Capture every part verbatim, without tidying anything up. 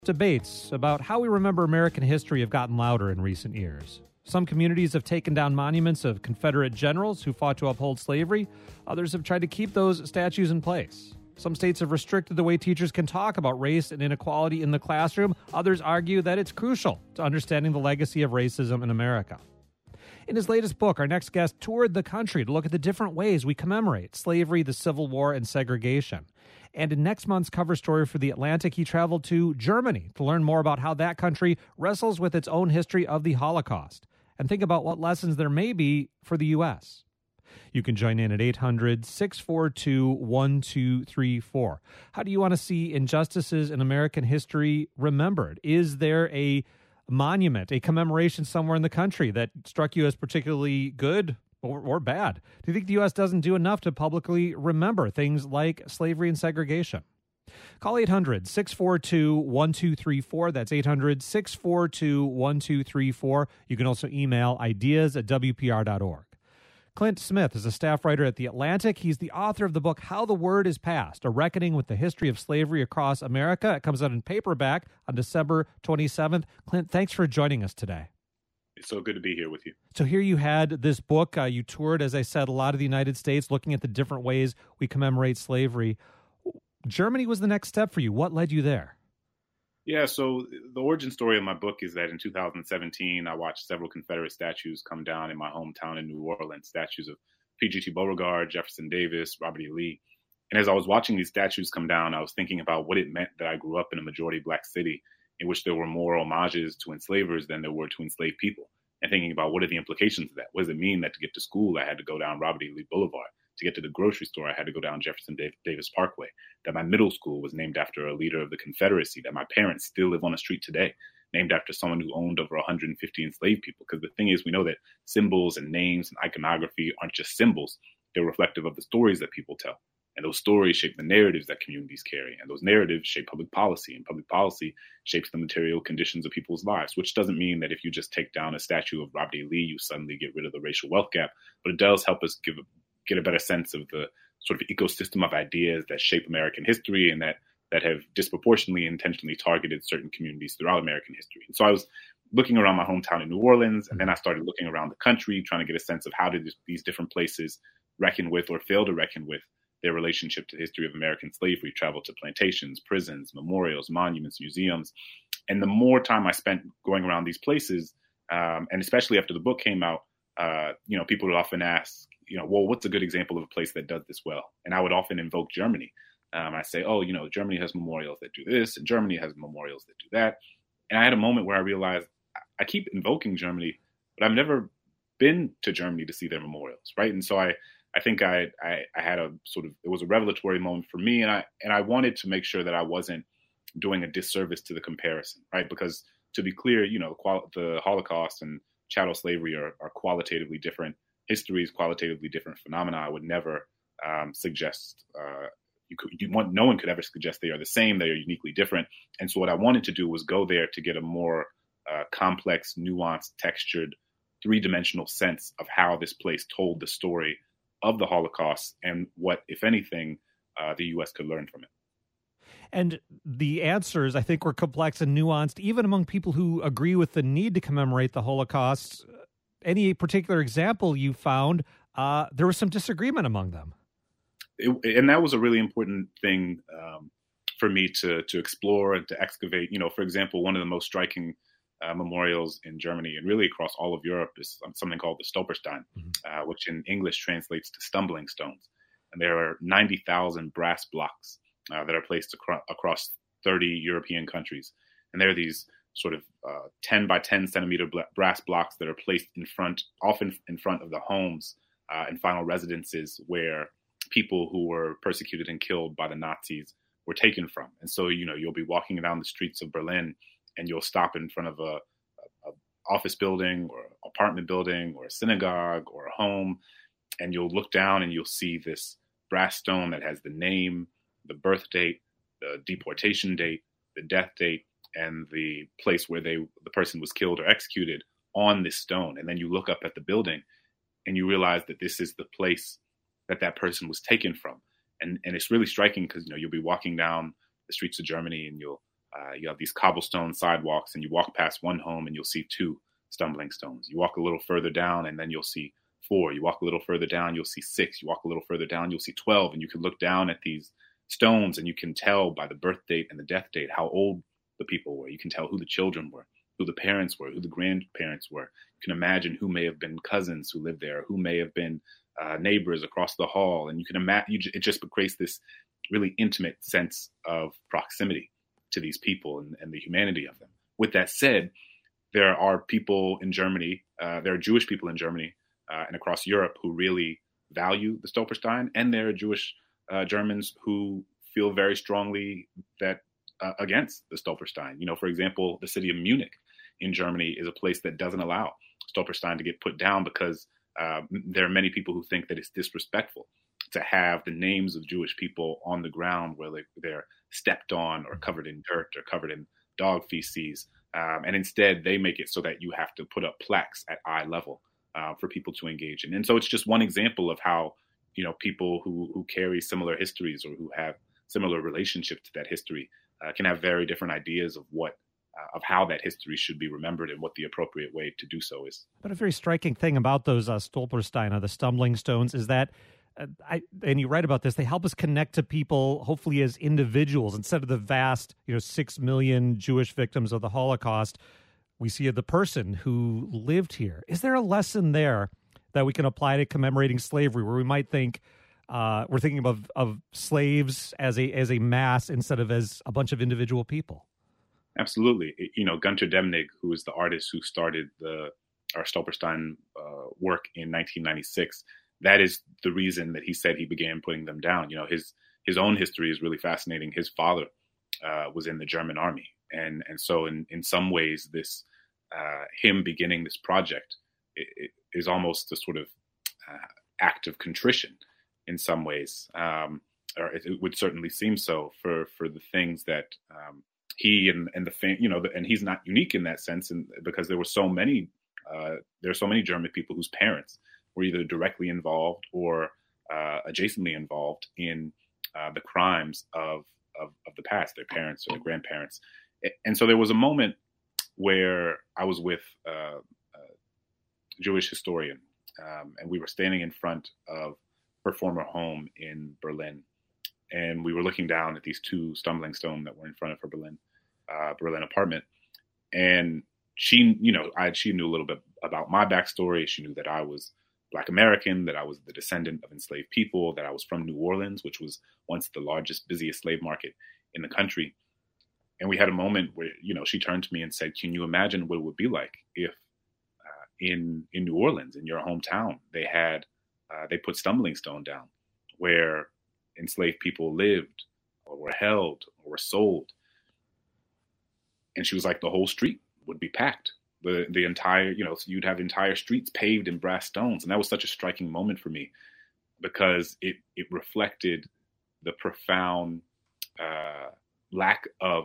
Debates about how we remember American history have gotten louder in recent years. Some communities have taken down monuments of Confederate generals who fought to uphold slavery. Others have tried to keep those statues in place. Some states have restricted the way teachers can talk about race and inequality in the classroom. Others argue that it's crucial to understanding the legacy of racism in America. In his latest book, our next guest toured the country to look at the different ways we commemorate slavery, the Civil War, and segregation. And in next month's cover story for The Atlantic, he traveled to Germany to learn more about how that country wrestles with its own history of the Holocaust and think about what lessons there may be for the U S. You can join in at eight hundred, six four two, one two three four. How do you want to see injustices in American history remembered? Is there a monument, a commemoration somewhere in the country that struck you as particularly good or, or bad? Do you think the U S doesn't do enough to publicly remember things like slavery and segregation? Call eight hundred, six four two, one two three four. That's eight hundred, six four two, one two three four. You can also email ideas at w p r dot org. Clint Smith is a staff writer at The Atlantic. He's the author of the book How the Word is Passed, A Reckoning with the History of Slavery Across America. It comes out in paperback on December twenty-seventh. Clint, thanks for joining us today. It's so good to be here with you. So here you had this book. Uh, you toured, as I said, a lot of the United States, looking at the different ways we commemorate slavery. Germany was the next step for you. What led you there? Yeah, so the origin story of my book is that in two thousand seventeen, I watched several Confederate statues come down in my hometown in New Orleans, statues of P G T Beauregard, Jefferson Davis, Robert E. Lee. And as I was watching these statues come down, I was thinking about what it meant that I grew up in a majority black city in which there were more homages to enslavers than there were to enslaved people. And thinking about what are the implications of that? What does it mean that to get to school, I had to go down Robert E. Lee Boulevard? To get to the grocery store, I had to go down Jefferson Davis Parkway, that my middle school was named after a leader of the Confederacy, that my parents still live on a street today, named after someone who owned over one hundred fifty enslaved people. Because the thing is, we know that symbols and names and iconography aren't just symbols. They're reflective of the stories that people tell. And those stories shape the narratives that communities carry. And those narratives shape public policy. And public policy shapes the material conditions of people's lives, which doesn't mean that if you just take down a statue of Robert E. Lee, you suddenly get rid of the racial wealth gap. But it does help us give get a better sense of the sort of ecosystem of ideas that shape American history and that that have disproportionately and intentionally targeted certain communities throughout American history. And so I was looking around my hometown in New Orleans, and then I started looking around the country, trying to get a sense of how did these different places reckon with or fail to reckon with their relationship to the history of American slavery, travel to plantations, prisons, memorials, monuments, museums. And the more time I spent going around these places, um, and especially after the book came out, uh, you know, people would often ask, you know, well, what's a good example of a place that does this well? And I would often invoke Germany. Um, I say, oh, you know, Germany has memorials that do this, and Germany has memorials that do that. And I had a moment where I realized I keep invoking Germany, but I've never been to Germany to see their memorials, right? And so I, I think I, I, I had a sort of, it was a revelatory moment for me, and I, and I wanted to make sure that I wasn't doing a disservice to the comparison, right? Because to be clear, you know, qual- the Holocaust and chattel slavery are, are qualitatively different histories, qualitatively different phenomena. I would never um, suggest, uh, you could, you want, no one could ever suggest they are the same, they are uniquely different. And so what I wanted to do was go there to get a more uh, complex, nuanced, textured, three-dimensional sense of how this place told the story of the Holocaust and what, if anything, uh, the U S could learn from it. And the answers, I think, were complex and nuanced, even among people who agree with the need to commemorate the Holocaust. Any particular example you found, uh, there was some disagreement among them. It, and that was a really important thing um, for me to to explore and to excavate. You know, for example, one of the most striking uh, memorials in Germany and really across all of Europe is something called the Stolperstein, mm-hmm. uh, which in English translates to stumbling stones. And there are ninety thousand brass blocks uh, that are placed acro- across thirty European countries. And there are these sort of uh, ten by ten centimeter bl- brass blocks that are placed in front, often in front of the homes uh, and final residences where people who were persecuted and killed by the Nazis were taken from. And so, you know, you'll be walking down the streets of Berlin and you'll stop in front of a, a, a office building or apartment building or a synagogue or a home, and you'll look down and you'll see this brass stone that has the name, the birth date, the deportation date, the death date, and the place where they the person was killed or executed on this stone. And then you look up at the building and you realize that this is the place that that person was taken from. And and it's really striking because, you know, you'll be walking down the streets of Germany and you'll Uh, you have these cobblestone sidewalks, and you walk past one home and you'll see two stumbling stones. You walk a little further down and then you'll see four. You walk a little further down, you'll see six. You walk a little further down, you'll see twelve. And you can look down at these stones and you can tell by the birth date and the death date how old the people were. You can tell who the children were, who the parents were, who the grandparents were. You can imagine who may have been cousins who lived there, who may have been uh, neighbors across the hall. And you can imagine, it just creates this really intimate sense of proximity to these people and, and the humanity of them. With that said, there are people in Germany, uh, there are Jewish people in Germany uh, and across Europe who really value the Stolperstein, and there are Jewish uh, Germans who feel very strongly that uh, against the Stolperstein. You know, for example, the city of Munich in Germany is a place that doesn't allow Stolperstein to get put down because uh, there are many people who think that it's disrespectful to have the names of Jewish people on the ground where they, they're stepped on or covered in dirt or covered in dog feces. Um, and instead, they make it so that you have to put up plaques at eye level uh, for people to engage in. And so it's just one example of how, you know, people who, who carry similar histories or who have similar relationship to that history uh, can have very different ideas of what uh, of how that history should be remembered and what the appropriate way to do so is. But a very striking thing about those uh, Stolpersteine, the stumbling stones, is that Uh, I, and you write about this, they help us connect to people, hopefully as individuals, instead of the vast, you know, six million Jewish victims of the Holocaust. We see the person who lived here. Is there a lesson there that we can apply to commemorating slavery, where we might think uh, we're thinking of, of slaves as a as a mass instead of as a bunch of individual people? Absolutely. You know, Gunter Demnig, who is the artist who started the our Stolperstein uh, work in nineteen ninety-six. That is the reason that he said he began putting them down. You know, his his own history is really fascinating. His father uh, was in the German army. And and so in, in some ways, this uh, him beginning this project it, it is almost a sort of uh, act of contrition in some ways. Um, or it, it would certainly seem so for, for the things that um, he and, and the fam- you know, and he's not unique in that sense, and because there were so many, uh, there are so many German people whose parents were either directly involved or uh, adjacently involved in uh, the crimes of, of of the past, their parents or their grandparents. And so there was a moment where I was with uh, a Jewish historian, um, and we were standing in front of her former home in Berlin, and we were looking down at these two stumbling stones that were in front of her Berlin uh, Berlin apartment. And she, you know, I she knew a little bit about my backstory. She knew that I was Black American, that I was the descendant of enslaved people, that I was from New Orleans, which was once the largest, busiest slave market in the country. And we had a moment where, you know, she turned to me and said, can you imagine what it would be like if uh, in in New Orleans, in your hometown, they had, uh, they put Stumbling Stone down where enslaved people lived or were held or were sold. And she was like, the whole street would be packed. The the entire, you know, so you'd have entire streets paved in brass stones. And that was such a striking moment for me because it, it reflected the profound uh, lack of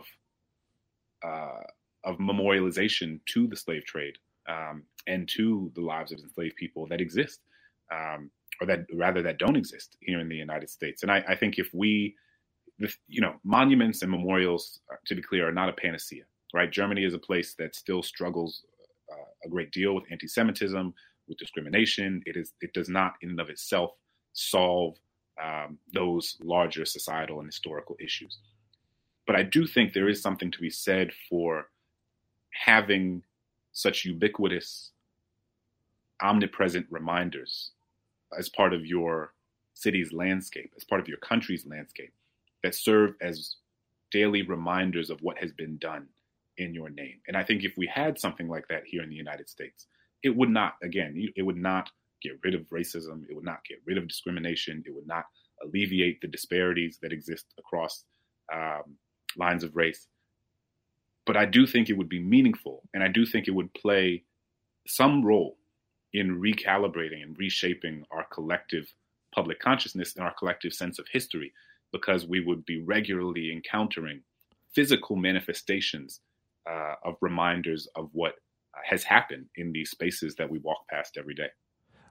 uh, of memorialization to the slave trade um, and to the lives of enslaved people that exist, um, or that rather that don't exist here in the United States. And I, I think if we, you know, monuments and memorials, to be clear, are not a panacea. Right, Germany is a place that still struggles uh, a great deal with anti-Semitism, with discrimination. It is. It does not, in and of itself, solve um, those larger societal and historical issues. But I do think there is something to be said for having such ubiquitous, omnipresent reminders as part of your city's landscape, as part of your country's landscape, that serve as daily reminders of what has been done in your name. And I think if we had something like that here in the United States, it would not, again, it would not get rid of racism. It would not get rid of discrimination. It would not alleviate the disparities that exist across um, lines of race. But I do think it would be meaningful. And I do think it would play some role in recalibrating and reshaping our collective public consciousness and our collective sense of history, because we would be regularly encountering physical manifestations uh, of reminders of what has happened in these spaces that we walk past every day.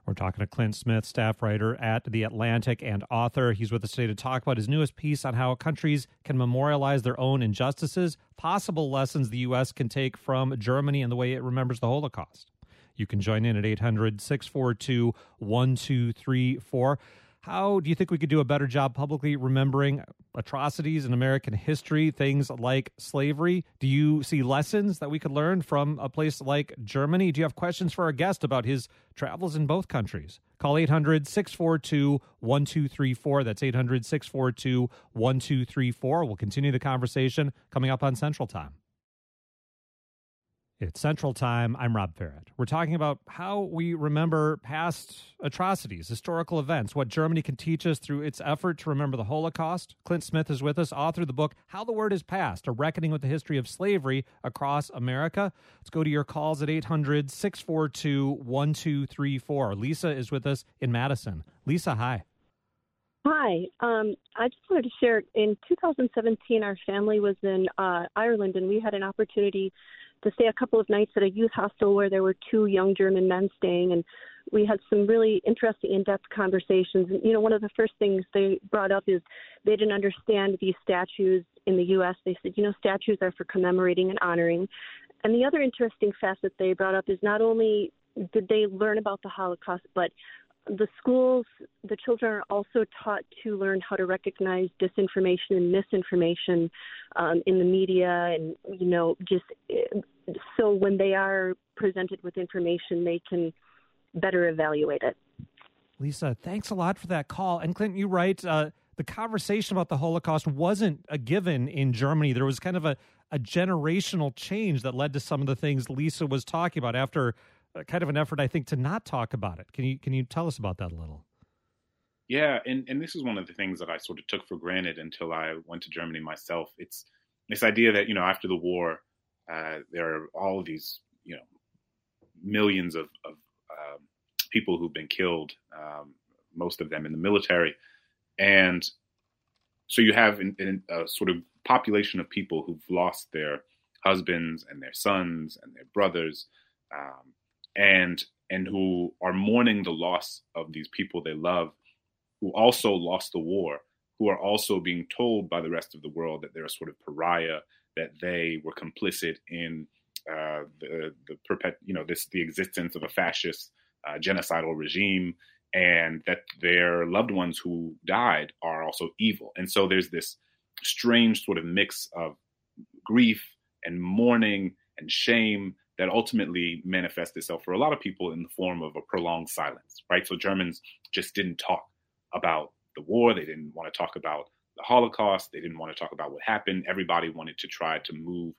We're talking to Clint Smith, staff writer at The Atlantic and author. He's with us today to talk about his newest piece on how countries can memorialize their own injustices, possible lessons the U S can take from Germany and the way it remembers the Holocaust. You can join in at eight hundred, six four two, one two three four. How do you think we could do a better job publicly remembering atrocities in American history, things like slavery? Do you see lessons that we could learn from a place like Germany? Do you have questions for our guest about his travels in both countries? Call eight hundred, six four two, one two three four. That's eight hundred, six four two, one two three four. We'll continue the conversation coming up on Central Time. It's Central Time. I'm Rob Farrett. We're talking about how we remember past atrocities, historical events, what Germany can teach us through its effort to remember the Holocaust. Clint Smith is with us, author of the book, How the Word Is Passed, A Reckoning with the History of Slavery Across America. Let's go to your calls at eight hundred, six four two, one two three four. Lisa is with us in Madison. Lisa, hi. Hi. Um, I just wanted to share, in two thousand seventeen, our family was in uh, Ireland, and we had an opportunity to stay a couple of nights at a youth hostel where there were two young German men staying, and we had some really interesting in-depth conversations. And, you know, one of the first things they brought up is they didn't understand these statues in the U S. They said, you know, statues are for commemorating and honoring. And the other interesting facet they brought up is not only did they learn about the Holocaust, but the schools, the children are also taught to learn how to recognize disinformation and misinformation um, in the media, and, you know, just so when they are presented with information, they can better evaluate it. Lisa, thanks a lot for that call. And Clinton, you write, uh, the conversation about the Holocaust wasn't a given in Germany. There was kind of a, a generational change that led to some of the things Lisa was talking about after kind of an effort, I think, to not talk about it. Can you can you tell us about that a little? Yeah, and, and this is one of the things that I sort of took for granted until I went to Germany myself. It's this idea that, you know, after the war, uh, there are all of these, you know, millions of, of uh, people who've been killed, um, most of them in the military. And so you have in, in a sort of population of people who've lost their husbands and their sons and their brothers, um, and and who are mourning the loss of these people they love, who also lost the war, who are also being told by the rest of the world that they're a sort of pariah, that they were complicit in uh, the the perpet, you know, this the existence of a fascist uh, genocidal regime, and that their loved ones who died are also evil. And so there's this strange sort of mix of grief and mourning and shame that ultimately manifests itself for a lot of people in the form of a prolonged silence, right? So Germans just didn't talk about the war. They didn't want to talk about the Holocaust. They didn't want to talk about what happened. Everybody wanted to try to move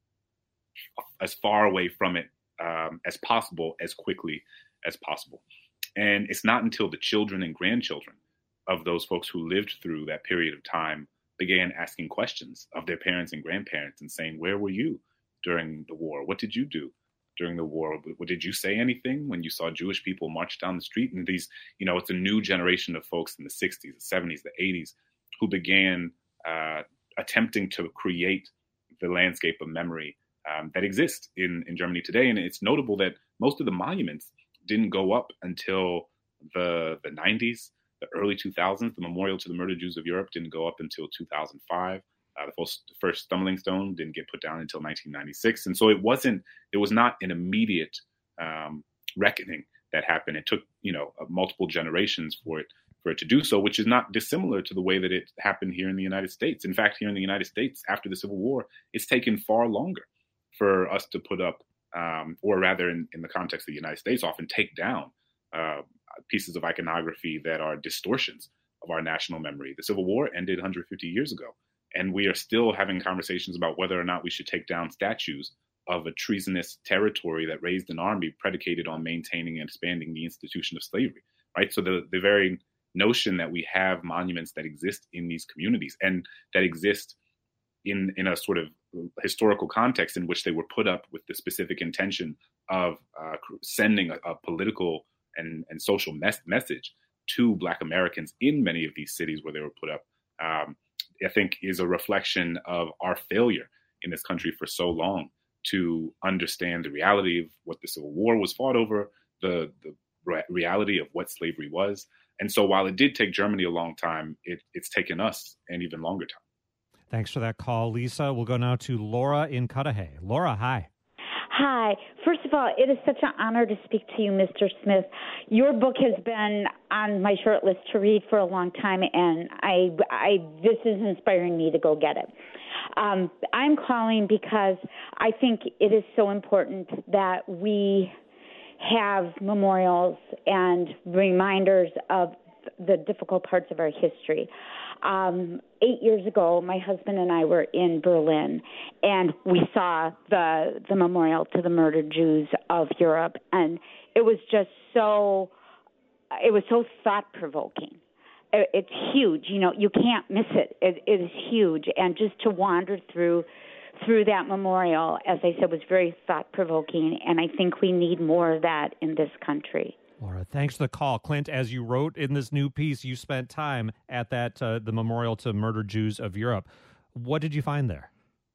as far away from it um, as possible, as quickly as possible. And it's not until the children and grandchildren of those folks who lived through that period of time began asking questions of their parents and grandparents and saying, where were you during the war? What did you do during the war? What, did you say anything when you saw Jewish people march down the street? And these, you know, it's a new generation of folks in the sixties, the seventies, the eighties, who began uh, attempting to create the landscape of memory um, that exists in, in Germany today. And it's notable that most of the monuments didn't go up until the the nineties, the early two thousands. The Memorial to the Murdered Jews of Europe didn't go up until two thousand five. Uh, the first, the first stumbling stone didn't get put down until nineteen ninety-six. And so it wasn't, it was not an immediate um, reckoning that happened. It took, you know, uh, multiple generations for it, for it to do so, which is not dissimilar to the way that it happened here in the United States. In fact, here in the United States, after the Civil War, it's taken far longer for us to put up, um, or rather in, in the context of the United States, often take down uh, pieces of iconography that are distortions of our national memory. The Civil War ended one hundred fifty years ago. And we are still having conversations about whether or not we should take down statues of a treasonous territory that raised an army predicated on maintaining and expanding the institution of slavery, right? So the, the very notion that we have monuments that exist in these communities and that exist in, in a sort of historical context in which they were put up with the specific intention of uh, sending a, a political and, and social mes- message to Black Americans in many of these cities where they were put up, um, I think is a reflection of our failure in this country for so long to understand the reality of what the Civil War was fought over, the the, re- reality of what slavery was. And so while it did take Germany a long time, it, it's taken us an even longer time. Thanks for that call, Lisa. We'll go now to Laura in Cudahy. Laura, hi. Hi. First of all, it is such an honor to speak to you, Mister Smith. Your book has been on my short list to read for a long time, and I, I this is inspiring me to go get it. Um, I'm calling because I think it is so important that we have memorials and reminders of the difficult parts of our history. Um, eight years ago, my husband and I were in Berlin, and we saw the the memorial to the murdered Jews of Europe, and it was just so it was so thought provoking. It, it's huge, you know. You can't miss it. it. It is huge, and just to wander through through that memorial, as I said, was very thought provoking, and I think we need more of that in this country. Laura, thanks for the call. Clint, as you wrote in this new piece, you spent time at that uh, the Memorial to Murdered Jews of Europe. What did you find there?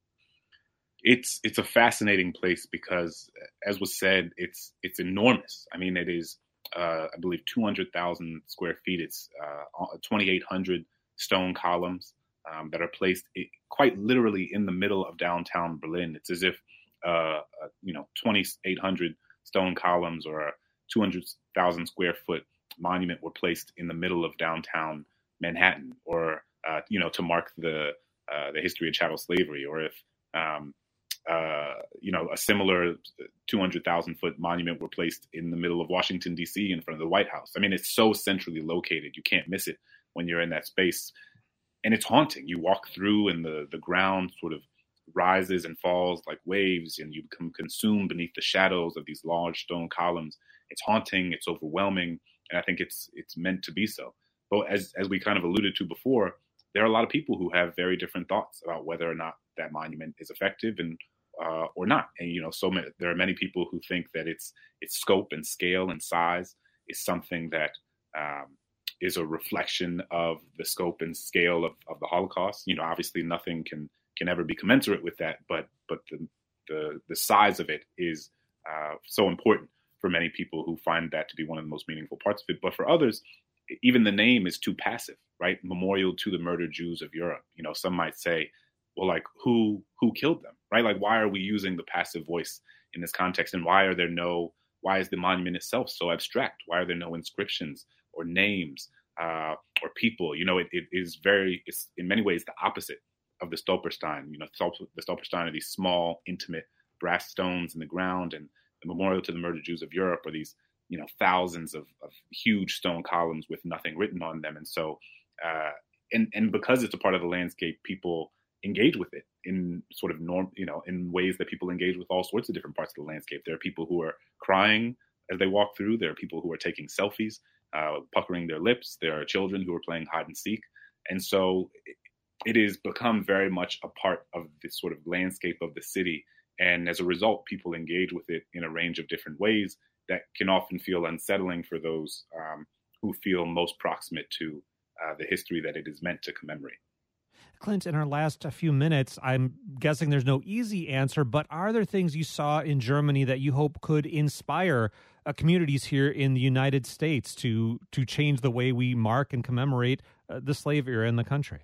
It's it's a fascinating place because, as was said, it's it's enormous. I mean, it is, uh, I believe, two hundred thousand square feet. It's uh, twenty-eight hundred stone columns um, that are placed quite literally in the middle of downtown Berlin. It's as if, uh, uh, you know, twenty-eight hundred stone columns or a two hundred thousand square foot monument were placed in the middle of downtown Manhattan, or, uh, you know, to mark the uh, the history of chattel slavery, or if, um, uh, you know, a similar two hundred thousand foot monument were placed in the middle of Washington, D C in front of the White House. I mean, it's so centrally located. You can't miss it when you're in that space. And it's haunting. You walk through and the, the ground sort of rises and falls like waves, and you become consumed beneath the shadows of these large stone columns. It's haunting, it's overwhelming, and I think it's it's meant to be so. But as as we kind of alluded to before, there are a lot of people who have very different thoughts about whether or not that monument is effective and uh, or not. And you know, so many, there are many people who think that its its scope and scale and size is something that um, is a reflection of the scope and scale of, of the Holocaust. You know, obviously nothing can can ever be commensurate with that, but but the the, the size of it is uh, so important for many people who find that to be one of the most meaningful parts of it. But for others, even the name is too passive, right? Memorial to the murdered Jews of Europe. You know, some might say, well, like who who killed them, right? Like, why are we using the passive voice in this context? And why are there no, why is the monument itself so abstract? Why are there no inscriptions or names uh, or people? You know, it, it is very, it's in many ways the opposite of the Stolperstein. You know, the Stolperstein are these small, intimate brass stones in the ground, and the Memorial to the Murdered Jews of Europe are these, you know, thousands of, of huge stone columns with nothing written on them. And so, uh, and and because it's a part of the landscape, people engage with it in sort of norm, you know, in ways that people engage with all sorts of different parts of the landscape. There are people who are crying as they walk through. There are people who are taking selfies, uh, puckering their lips. There are children who are playing hide and seek. And so it, it has become very much a part of this sort of landscape of the city. And as a result, people engage with it in a range of different ways that can often feel unsettling for those um, who feel most proximate to uh, the history that it is meant to commemorate. Clint, in our last few minutes, I'm guessing there's no easy answer, but are there things you saw in Germany that you hope could inspire uh, communities here in the United States to to change the way we mark and commemorate uh, the slave era in the country?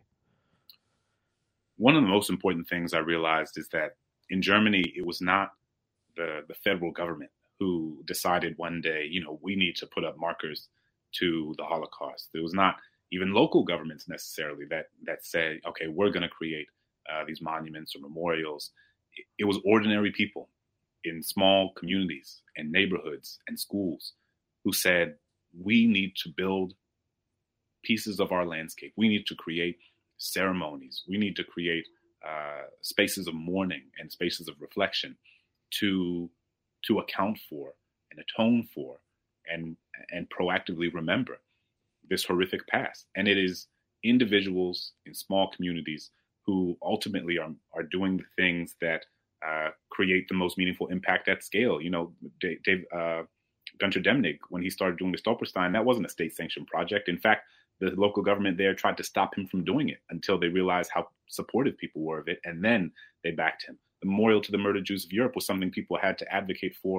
One of the most important things I realized is that in Germany, it was not the, the federal government who decided one day, you know, we need to put up markers to the Holocaust. It was not even local governments necessarily that that said, okay, we're going to create uh, these monuments or memorials. It, it was ordinary people in small communities and neighborhoods and schools who said, we need to build pieces of our landscape. We need to create ceremonies. We need to create Uh, spaces of mourning and spaces of reflection to to account for and atone for and and proactively remember this horrific past. And it is individuals in small communities who ultimately are are doing the things that uh, create the most meaningful impact at scale. You know, Dave, Dave uh, Gunter Demnig, when he started doing the Stolperstein, that wasn't a state-sanctioned project. In fact, the local government there tried to stop him from doing it until they realized how supportive people were of it, and then they backed him. The Memorial to the Murdered Jews of Europe was something people had to advocate for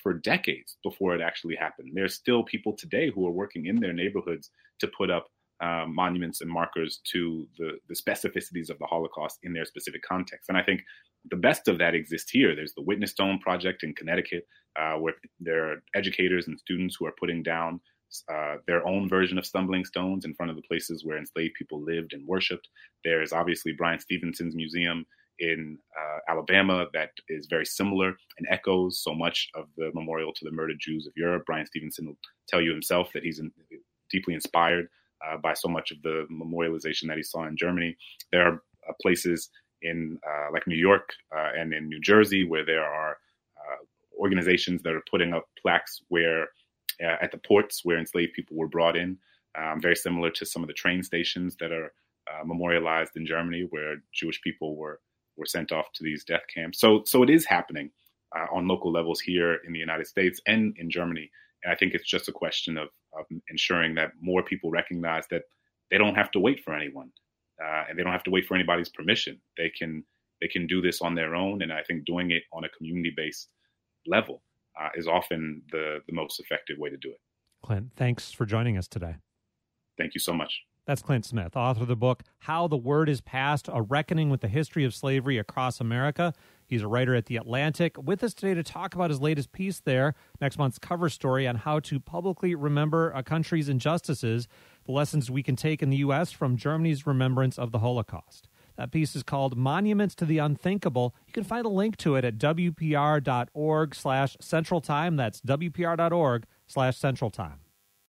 for decades before it actually happened. There's still people today who are working in their neighborhoods to put up uh, monuments and markers to the, the specificities of the Holocaust in their specific context. And I think the best of that exists here. There's the Witness Stone Project in Connecticut, uh, where there are educators and students who are putting down uh, their own version of stumbling stones in front of the places where enslaved people lived and worshipped. There's obviously Bryan Stevenson's museum in uh, Alabama that is very similar and echoes so much of the memorial to the murdered Jews of Europe. Bryan Stevenson will tell you himself that he's in, deeply inspired uh, by so much of the memorialization that he saw in Germany. There are uh, places in uh, like New York uh, and in New Jersey where there are uh, organizations that are putting up plaques where uh, at the ports where enslaved people were brought in, um, very similar to some of the train stations that are uh, memorialized in Germany where Jewish people were were sent off to these death camps. So so it is happening uh, on local levels here in the United States and in Germany. And I think it's just a question of, of ensuring that more people recognize that they don't have to wait for anyone uh, and they don't have to wait for anybody's permission. They can they can do this on their own. And I think doing it on a community-based level uh, is often the, the most effective way to do it. Clint, thanks for joining us today. Thank you so much. That's Clint Smith, author of the book, How the Word is Passed, A Reckoning with the History of Slavery Across America. He's a writer at The Atlantic. With us today to talk about his latest piece there, next month's cover story on how to publicly remember a country's injustices, the lessons we can take in the U S from Germany's remembrance of the Holocaust. That piece is called Monuments to the Unthinkable. You can find a link to it at W P R dot org slash Central Time. That's W P R dot org slash Central Time.